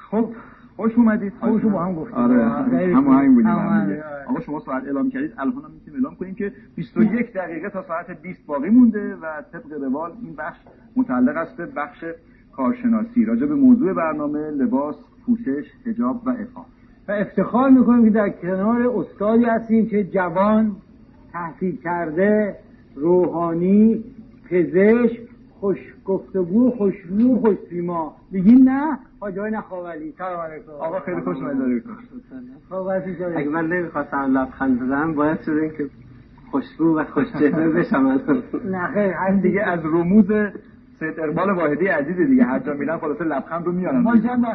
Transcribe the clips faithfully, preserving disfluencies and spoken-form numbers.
خب خوش اومدید. خوش با هم گفتیم. آره همون همین بودیم. آقا شما ساعت اعلام کردید، الان هم میتونیم اعلام کنیم که بیست و یک دقیقه تا ساعت بیست باقی مونده و طبق روال این بخش متعلق است به بخش کارشناسی راجع به موضوع برنامه لباس، پوشش، حجاب و عفاف. و افتخار میکنیم که در کنار استادی هستیم که جوان، تحصیل کرده، روحانی، پزشک، خوش گفتگو، خوش‌رو، خوش‌سیما. میگین نه؟ حاج آقای نخاولی. سلام علیکم. آقا خیلی خوش اومدید. اگه من نمیخواستم لبخند بزنم باید شده این که خوش‌رو و خوش‌چهره بشم. نه خیر، هم دیگه از رموز سید اقبال واحدی عزیز دیگه هر جا میرن خلاص لبخند رو میارن. ما چند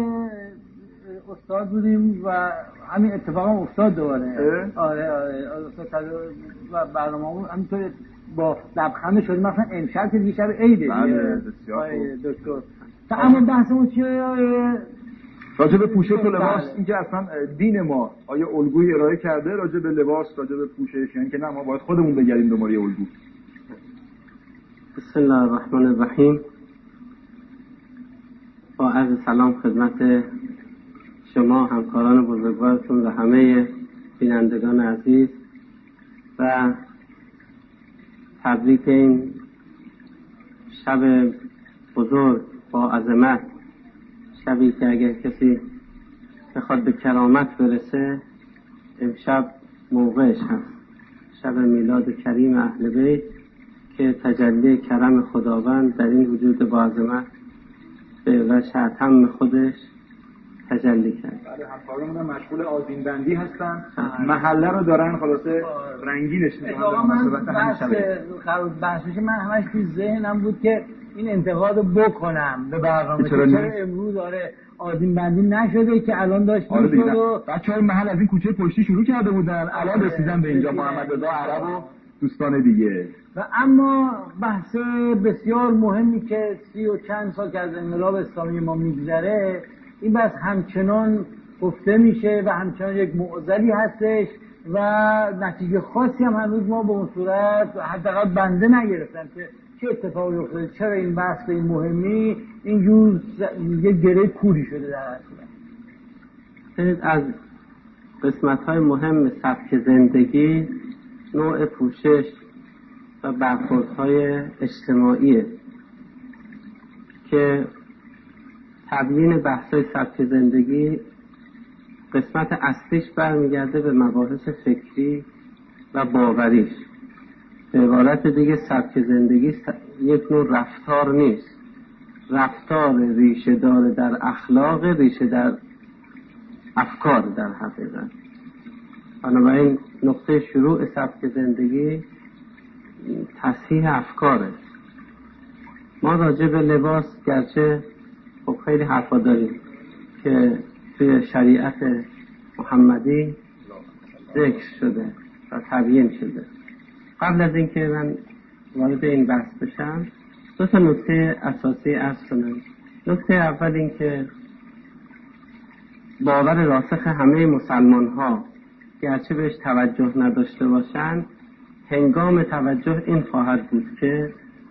استاد بودیم و همین اتفاق هم افتاد دوباره. آره آره استاد و برنامه‌مون همینطور با لبخند شدیم. مثلا امشب که دیگه شب عیده. بله بسیار دکتر. تا اما بحثمون چیه؟ راجع به پوشش و لباس. اینکه اصلا دین ما آیا الگوی ارائه کرده راجع به لباس، راجع به پوشش، یعنی که نه ما باید خودمون بگیریم دنبال الگو. بسم الله الرحمن الرحیم. با عرض سلام خدمت شما همکاران بزرگوارتون و همه بینندگان عزیز و تبریک این شب بزرگ با عظمت، شبی که اگر کسی بخواد به کرامت برسه امشب موقعش هست، شب میلاد کریم اهل بیت که تجلی کرم خداوند در این وجود با عظمت به وجه اتم خودش تجلی کرد. بله همکارمون هم مشغول آذین بندی هستن، محله رو دارن خلاصه رنگینش میکنن. من بحثش من همش توی ذهنم بود که این انتقاد رو بکنم به برنامه، چرا امروز داره آذین بندی نشده که الان داشت آره میشد و بچه‌های محل از این کوچه پشتی شروع کرده بودن، الان رسیدن به اینجا محمد رضا عرب و دوستان دیگه. و اما بحث بسیار مهمی که سی و چند سال که از انقلاب اسلامی ما میگذره، این بحث همچنان گفته میشه و همچنان یک معضلی هستش و نتیجه خاصی هم هنوز ما به اون صورت حداقل بنده نگرفتم که چه اتفاقی افتاده، چرا این بحث به این مهمی اینجور یه گره کوری شده در اصلا. از قسمت‌های مهم سبک زندگی نوع پوشش و برخوردهای اجتماعیه که تبیین بحث‌های سبک زندگی قسمت اصلیش برمیگرده به مباحث فکری و باوریش. به عبارت دیگه سبک زندگی یک نوع رفتار نیست، رفتار ریشه داره در اخلاق، ریشه در افکار در حقیقت. بنابراین نقطه شروع سبک زندگی تصحیح افکاره. ما راجع به لباس گرچه خب خیلی حرفا داریم که توی شریعت محمدی ذکر شده و تبیین شده. قبل از اینکه من وارد این بحث بشم دو تا نکته اساسی عرض کنم. نکته اول این که باور راسخ همه مسلمان ها گرچه بهش توجه نداشته باشند، هنگام توجه این خواهد بود که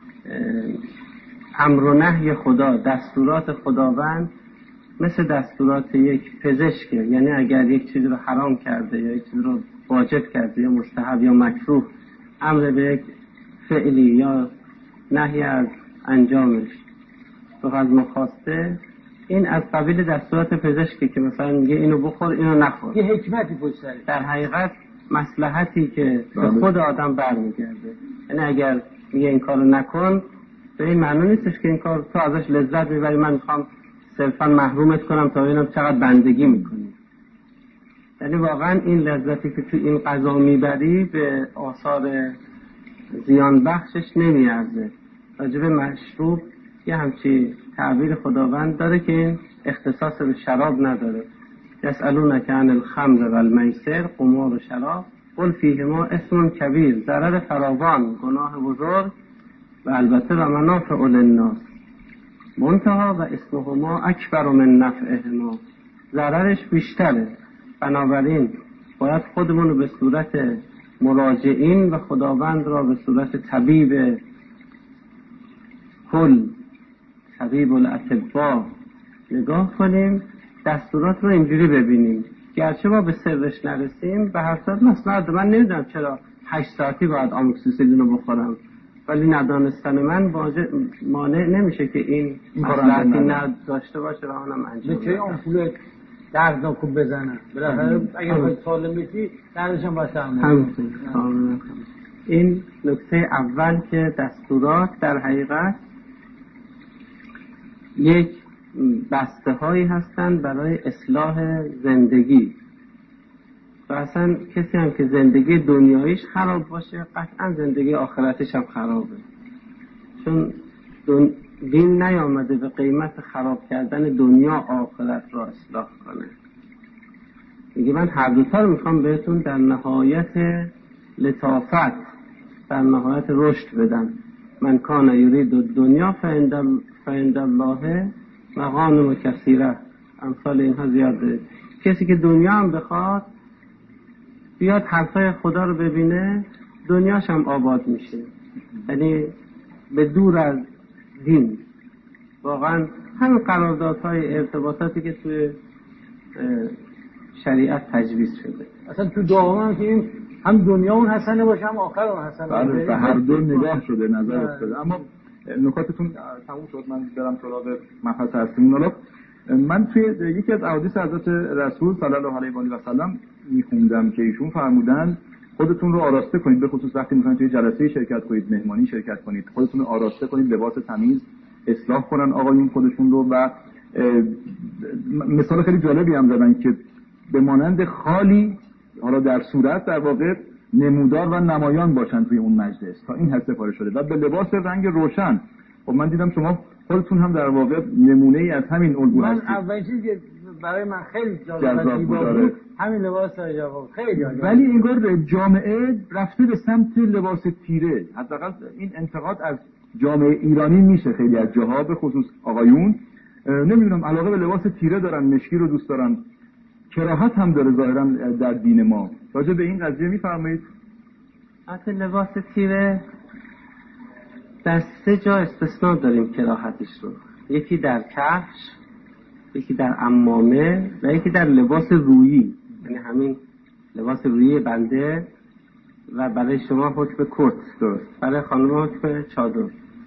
امر و نهی خدا، دستورات خداوند مثل دستورات یک پزشکه. یعنی اگر یک چیز رو حرام کرده یا یک چیز رو واجب کرده یا مستحب یا مکروه، امر به یک فعلی یا نهی از انجامش تو از مخواسته، این از قبیل دستورات پزشکی که مثلا میگه اینو بخور اینو نخور. یه حکمتی پشت سرش. در حقیقت مصلحتی که به خود آدم برمیگرده. یعنی اگر میگه این کارو نکن، به این معنی نیستش که این کار تو ازش لذت میبری، من میخوام صرفا محرومت کنم تا ببینم چقدر بندگی میکنی. یعنی واقعا این لذتی که تو این غذا میبری به آثار زیان بخشش نمیارزه. راجب مشروب یه همچی تعبیر خداوند داره که این اختصاص به شراب نداره. یسألونک عن الخمر و المیسر، قمار و شراب، قل فیهما اسم کبیر، ضرر فراوان، گناه بزرگ و البته و منافع للناس، منتها و اسمهما اکبر من نفعهما، ضررش بیشتره. بنابراین باید خودمون رو به صورت مراجعین و خداوند را به صورت طبیب کل، طبیب الاطباء، نگاه کنیم، دستورات رو اینجوری ببینیم. گرچه ما به سرش نرسیم، به هر صورت مثلا من نمیدونم چرا هشت ساعتی باید آموکسیسیلین رو بخورم، ولی ندانستن من مانع نمیشه که این مصلحتی نداشته باشه و اونم انجام به چه آمپول دردناک رو بزنن. بالاخره اگر باید سالم بشی دردش هم باید همینطور. این نکته اول که دستورات در حقیقت یک بسته هایی هستند برای اصلاح زندگی و اصلا کسی هم که زندگی دنیاییش خراب باشه قطعا زندگی آخرتش هم خرابه، چون دین نیامده به قیمت خراب کردن دنیا آخرت را اصلاح کنه. میگه من هر دوتا رو میخوام بهتون در نهایت لطافت، در نهایت رشد بدم. من کان یرید دنیا فعند الله مغانم کثیره. امثال اینها زیاده. کسی که دنیا هم بخواد بیاد حرفای خدا رو ببینه، دنیاش هم آباد میشه. یعنی به دور از دین. واقعا همین قراردادهای ارتباطاتی که توی شریعت تجویز شده. اصلا تو دعا هم که هم دنیا اون حسنه باشه هم آخر اون حسنه باشه. به هر دو نگاه شده، نظر افتاده. اما نکاتتون تموم شد، من برم سراغ مبحث هستیم. حالا من توی یکی از احادیث حضرت رسول صلی الله علیه و آله و سلم میخوندم که ایشون فرمودن خودتون رو آراسته کنید، به خصوص وقتی میخواین توی جلسه شرکت کنید، مهمانی شرکت کنید، خودتون رو آراسته کنید، لباس تمیز اصلاح کنن آقایون خودشون رو. و مثال خیلی جالبی هم زدن که به مانند خالی، حالا در صورت در واقع نمودار و نمایان باشن توی اون مجلس، تا این حد سفارش شده. و به لباس رنگ روشن. خب من دیدم شما خودتون هم در واقع نمونه ای از همین الگو هستید. من اولین چیزی که برای من خیلی جالب بود همین لباس جواب خیلی عالی. ولی انگار جامعه رفته به سمت لباس تیره. حداقل این انتقاد از جامعه ایرانی میشه خیلی از جاها، به خصوص آقایون نمیدونم علاقه به لباس تیره دارن، مشکی رو دوست دارن، کراهت هم داره ظاهرا در دین ما. راجع به این قضیه میفرمایید؟ اصلا لباس تیره در سه جا استثناء داریم کراهتش رو. یکی در کفش، یکی در عمامه و یکی در لباس رویی، یعنی همین لباس رویی بنده و برای شما حکم کت، برای خانم حکم چادر.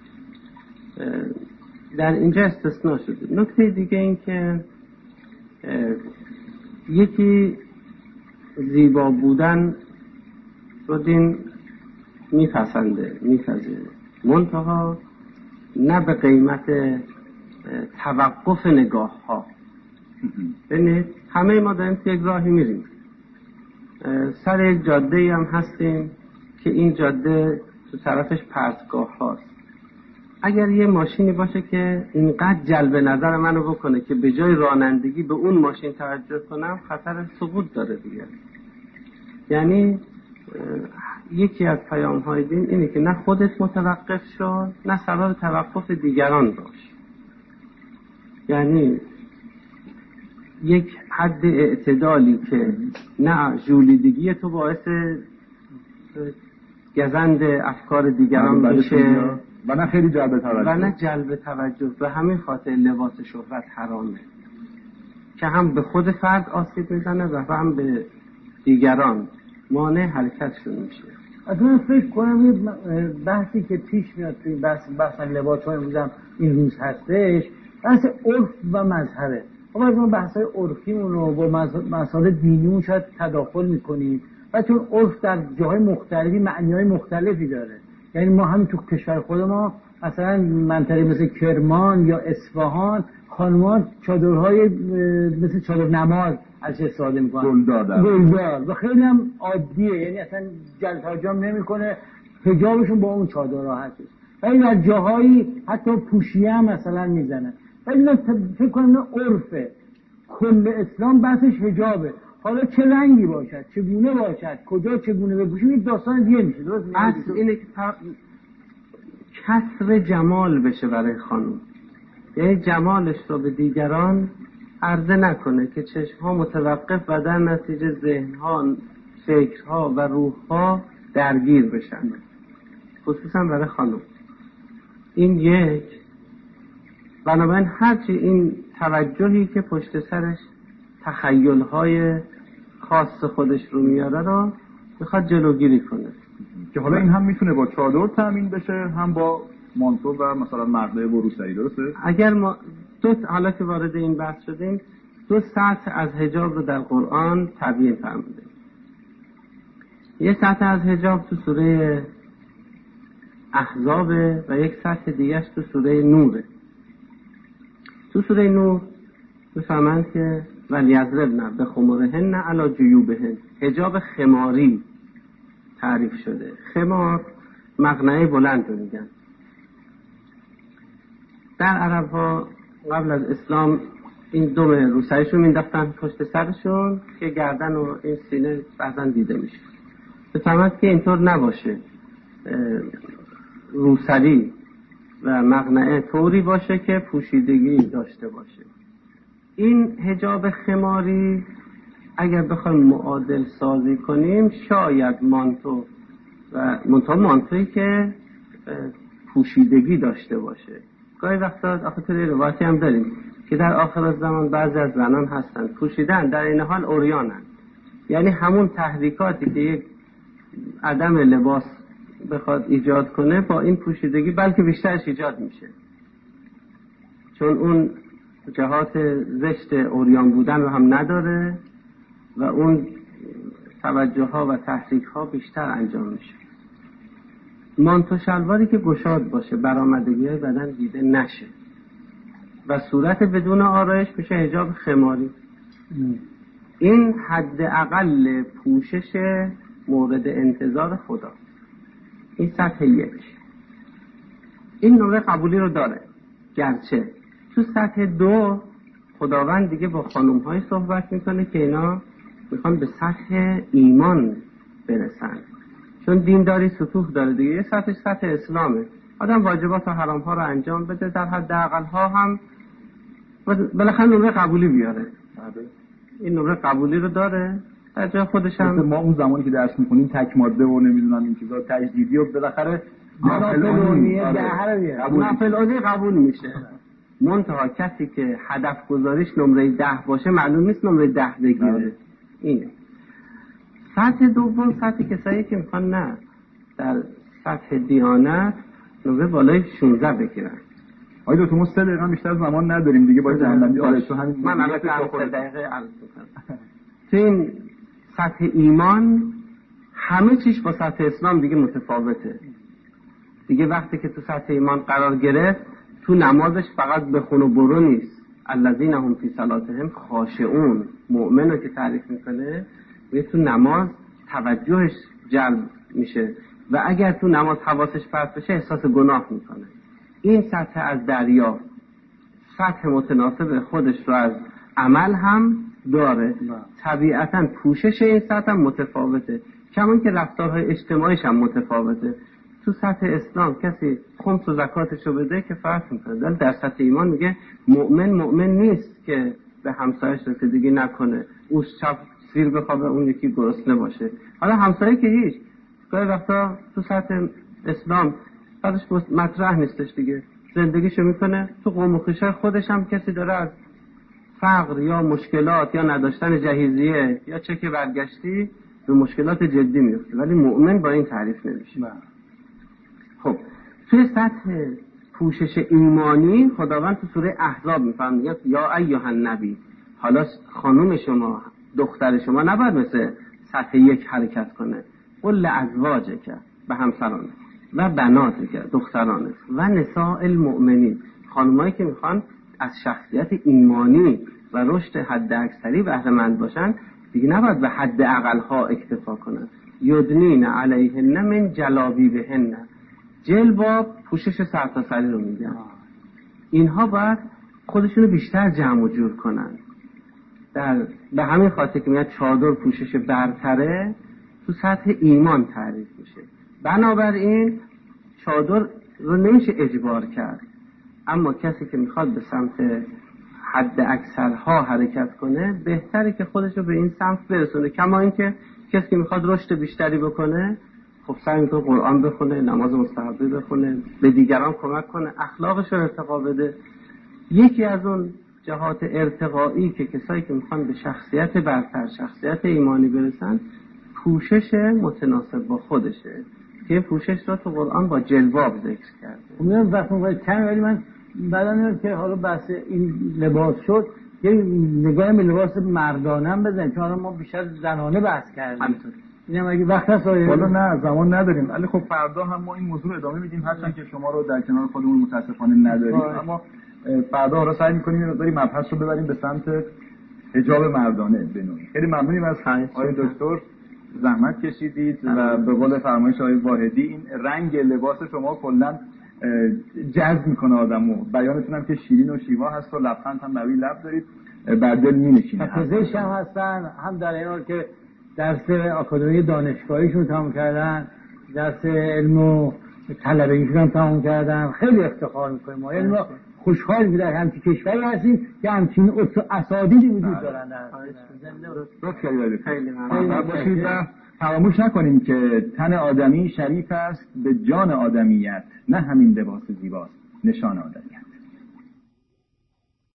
در اینجا استثناء شده. نکته دیگه این که یکی زیبا بودن رو دین میپسنده، میپذیره، منتها نه به قیمت توقف نگاه ها. ببینید همه ما داریم توی یک راهی میریم، سر یک جاده هم هستیم که این جاده تو طرفش پرتگاه هاست. اگر یه ماشینی باشه که اینقدر جلب نظر منو بکنه که به جای رانندگی به اون ماشین توجه کنم، خطر سقوط داره دیگه. یعنی یکی از پیام های دین اینه که نه خودت متوقف شو، نه سبب توقف دیگران باش. یعنی یک حد اعتدالی که نه ژولیدگی تو باعث گزند افکار دیگران بشه و نه خیلی جلب توجه و نه جلب توجه. به همین خاطر لباس شهرت حرامه که هم به خود فرد آسیب میزنه و هم به دیگران مانع حرکتشون میشه. از من فکر کنم یه بحثی که پیش میاد توی بحث بحث لباس های امروزم این روز هستش، بحث عرف و مذهبه. خب از ما بحث های عرفیمون رو با مسائل دینیمون شاید تداخل میکنیم و چون عرف در جاهای مختلفی معنی های مختلفی داره. یعنی ما همین تو کشور خود ما مثلا منطقه مثل کرمان یا اصفهان خانم‌ها چادرهای مثل چادر نماز ازش استفاده میکنن، گلدار گلدار و خیلی هم عادیه، یعنی اصلا جلب توجه نمیکنه، حجابشون با اون چادرها هست. ولی در جاهایی حتی پوشیه هم مثلا میزنن. ولی من فکر کنم عرفه، کل اسلام بحثش حجابه. حالا چه رنگی باشد، چگونه باشد، کجا چگونه بپوشیم، این داستان دیگه میشه. درست اصل اینه که کسر جمال بشه برای خانم، یعنی جمالش رو به دیگران عرضه نکنه که چشمها متوقف و در نتیجه ذهنها، فکرها و روحها درگیر بشن، خصوصا برای خانم. این یک. بنابراین هرچی این توجهی که پشت سرش تخیل‌های خاص خودش رو میاره رو میخواد جلوگیری کنه، که حالا این هم میتونه با چادر تامین بشه، هم با مانتو و مثلا مقنعه و روسری. درسته؟ اگر ما دو حالا که وارد این بحث شدیم، دو سطح از حجاب رو در قرآن تبیین فرموده. یه سطح از حجاب تو سوره احزاب و یک سطح دیگهش تو سوره نوره. تو سوره نور بفهمند که ولیضربن بخمرهن علی جیوبهن، حجاب خماری تعریف شده. خمار مقنعه بلند رو میگن. در عرب ها قبل از اسلام این دوم روسریشون مینداختن پشت سرشون که گردن و این سینه بعضا دیده میشه. بفهمند که اینطور نباشه، روسری و مقنعه طوری باشه که پوشیدگی داشته باشه. این حجاب خماری اگر بخوایم معادل سازی کنیم شاید مانتو و منتها مانتویی که پوشیدگی داشته باشه. گاهی وقتا آخه توی روایتی هم داریم که در آخر زمان بعضی از زنان هستن پوشیدن در این حال عریانن، یعنی همون تحریکاتی که یک عدم لباس بخواد ایجاد کنه با این پوشیدگی بلکه بیشترش ایجاد میشه، چون اون جهات زشت عریان بودن رو هم نداره و اون توجه ها و تحریک ها بیشتر انجام میشه. مانتو شلواری که گشاد باشه، برآمدگی های بدن دیده نشه و صورت بدون آرایش میشه حجاب خماری. این حد اقل پوشش مورد انتظار خدا. این سطح یک، این نوع قبولی رو داره. گرچه تو سطح دو خداوند دیگه با خانوم های صحبت میکنه که اینا میخوان به سطح ایمان برسن، چون دینداری سطوح داره دیگه. یه سطح سطح اسلامه، آدم واجبات و حرام ها رو انجام بده، در حد اقل ها هم بالاخره نمره قبولی بیاره. این نمره قبولی رو داره در جای خودش هم. ما اون زمانی که درس میکنیم تک ماده و نمیدونم این چیزا تجدیدی و بالاخره نفل عالی قبول میشه. منتها کسی که هدف گذاریش نمره ده باشه معلوم نیست نمره ده بگیره. اینه سطح دوم. سطح کسایی که میخوان نه در سطح دیانت نمره بالای شانزده بگیرن. آیا دو تو ما سه دقیقه بیشتر زمان نداریم دیگه، باید جهنمی آره تو همین من الان سه دقیقه عرض میکنم. تو این سطح ایمان همه چیش با سطح اسلام دیگه متفاوته دیگه. وقتی که تو سطح ایمان قرار گرفت، تو نمازش فقط بخون و برو نیست. الذین هم فی صلاتهم خاشعون، مؤمنو که تعریف میکنه و تو نماز توجهش جلب میشه و اگر تو نماز حواسش پرت بشه احساس گناه میکنه. این سطح از دریا سطح متناسب خودش رو از عمل هم داره. طبیعتا پوشش این سطح هم متفاوته، کمان که رفتارهای اجتماعیش هم متفاوته. تو سطح اسلام کسی خمس و زکاتشو بده که فرق میکنه، در سطح ایمان میگه مؤمن مؤمن نیست که به همسایش رسیدگی نکنه، او شب سیر بخوابه اون یکی گرسنه باشه. حالا همسایه که هیچ، گاهی وقتا تو سطح اسلام بعدش مطرح نیستش دیگه، زندگیشو میکنه. تو قوم و خویشای خودش هم کسی داره از فقر یا مشکلات یا نداشتن جهیزیه یا چک برگشتی به مشکلات جدی میفته، ولی مؤمن با این تعریف نمیشه. خب توی سطح پوشش ایمانی خداوند تو سوره احزاب میفرماید یا ایها النبی، حالا خانوم شما دختر شما نباید مثل سطح یک حرکت کنه. قل ازواجک، به همسرانه و بناتک، دخترانه و نساء المؤمنین، خانمایی که میخوان از شخصیت ایمانی و رشد حد اکثری بهره مند باشن دیگه نباید به حد اقل ها اکتفا کنن. یدنین علیهن من جلابیبهن، جلباب پوشش سرتاسری رو میگن. اینها باید خودشونو بیشتر جمع و جور کنن. در به همین خاطر که میاد چادر پوشش برتره تو سطح ایمان تعریف میشه. بنابراین چادر رو نمیشه اجبار کرد، اما کسی که میخواد به سمت حد اکثرها حرکت کنه بهتره که خودش رو به این سمت برسونه. کما اینکه کسی که میخواد رشد بیشتری بکنه خب سعی میکنه قرآن بخونه، نماز مستحبی بخونه، به دیگران کمک کنه، اخلاقش رو ارتقا بده. یکی از اون جهات ارتقایی که کسایی که میخوان به شخصیت برتر، شخصیت ایمانی برسن، پوشش متناسب با خودشه که پوشش را تو قرآن با جلباب ذکر کرده. میگم وقتی کم ولی من بعدا میگم که حالا بحث این لباس شد یه نگاه به لباس مردانه هم بزنیم چون ما بیشتر زنانه بحث کردیم. همینطور. اینم اگه وقت هست والا نه زمان نداریم، ولی خب فردا هم ما این موضوع رو ادامه میدیم هرچند که شما رو در کنار خودمون متاسفانه نداریم، اما فردا رو سعی می‌کنیم یه مقداری مبحث رو ببریم به سمت حجاب مردانه به نوعی. خیلی ممنونیم از آقای دکتر، زحمت کشیدید و به قول فرمایش آقای واحدی این رنگ لباس شما کلا جذب میکنه آدمو. بیانتون هم که شیرین و شیوا هست و لبخند هم روی لب دارید، بر دل می‌نشینه. پزشک هم هستن، هم در این حال که درس آکادمی دانشگاهیشون تمام کردن، درس علم و طلبگیشون هم تمام کردن. خیلی افتخار میکنیم ما، یعنی ما خوشحال بودیم در همچین کشوری هستیم که همچین اساتیدی وجود دارن. لطف کردید. خیلی ممنون باشید و فراموش نکنیم که تن آدمی شریف است به جان آدمیت، نه همین لباس زیباست نشان آدمیت.